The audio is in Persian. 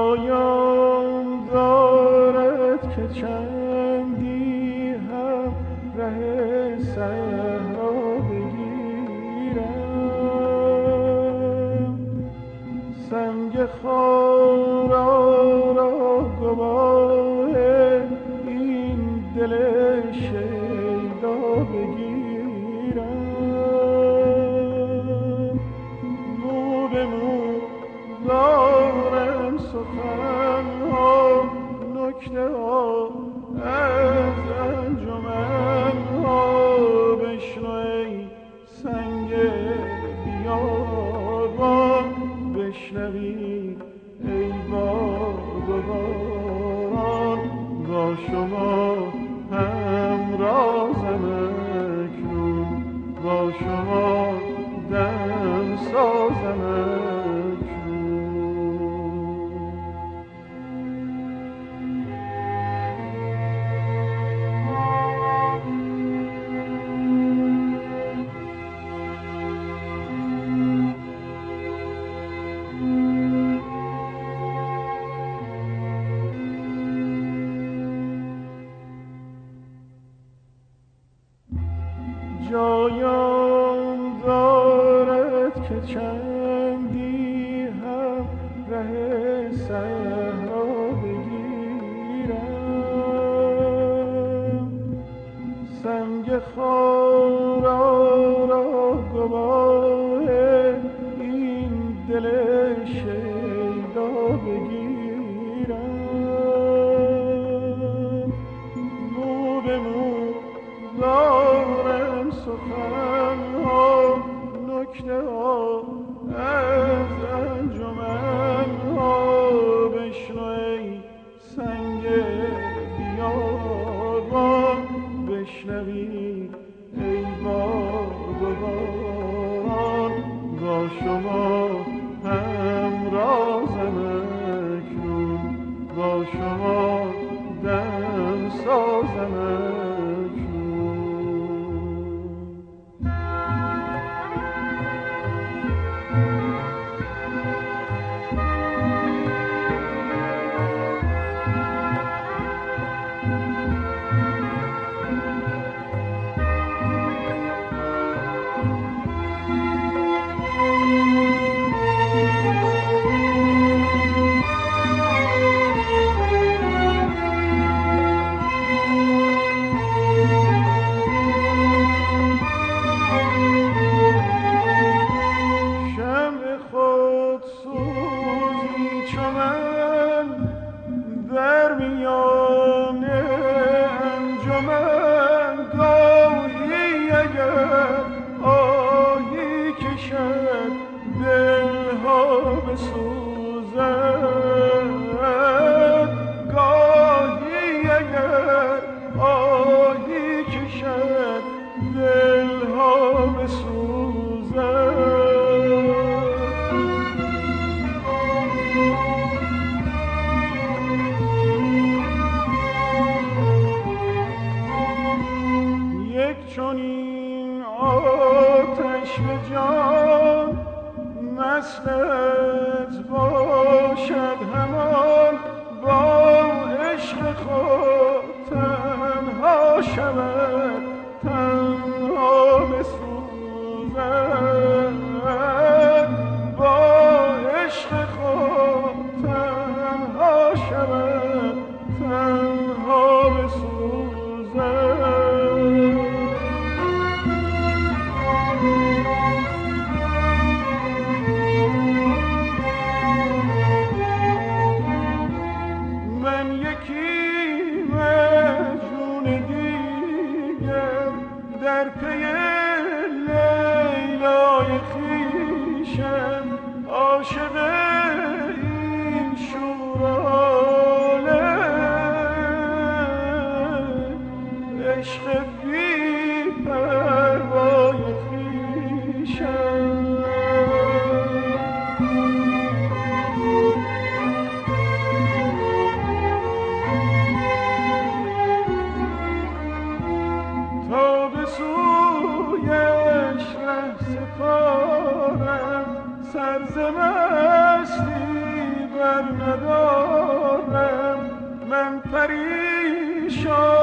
پایان دارد که چندی هم ره صحرا بگیرم، سنگ خارا را گواه این دل شیدا بگیرم. مو به مو دارم سخنها، نکته ها از انجمنها، بشنو ای سنگ بیابان، بشنوی ای باد و باران. با شما همرازم اکنون، با شما دم سازم اکنون. جایان دارد که چندی هم ره صحرا بگیرم، سنگ خارا را گواه این دل شیدا بگیرم. مو به مو دارم سخنها، نکته ها از انجمنها، بشنو ای سنگ بیابان، بشنوی ای باد و باران. با شما همرازم اکنون، با شما دم سازم اکنون. در میان انجمن گاهی اگر آهی کشد دلها بسوزد، گاهی اگر آهی کشد دلها بسوزد. چنین آتش به جان مستت باشد همان، با عشق خود تنها شود تنها بسوزد، با عشق خود تنها شود تنها بسوزد. در پی لیلای خویشم عاشق این شوراله، عشق بی پروای خویشم. سرز مستی ندارم من پریشان